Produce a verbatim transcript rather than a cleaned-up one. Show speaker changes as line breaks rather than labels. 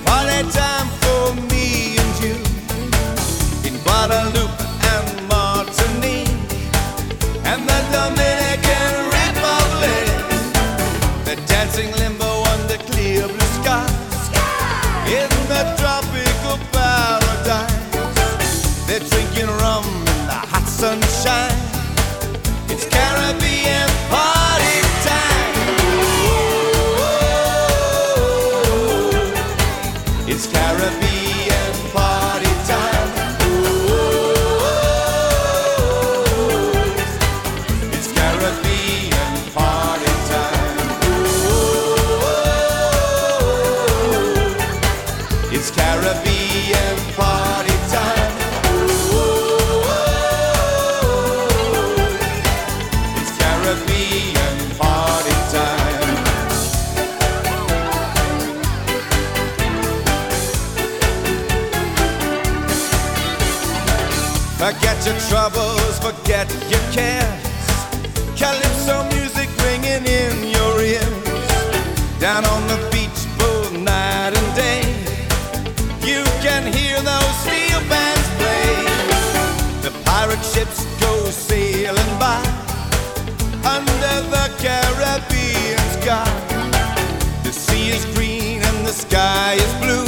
Party time for me and you in Guadalupe and Martinique and the Dominican Republic. They're dancing limbo under clear blue skies in the tropical paradise. They're drinking rum in the hot sunshine. It's Caribbean party time. It's Caribbean party time. It's Caribbean party time. It's Caribbean party time. It's Caribbean party time. Forget your troubles, forget your cares. Calypso music ringing in your ears. Down on the beach both night and day, you can hear those steel bands play. The pirate ships go sailing by under the Caribbean sky. The sea is green and the sky is blue.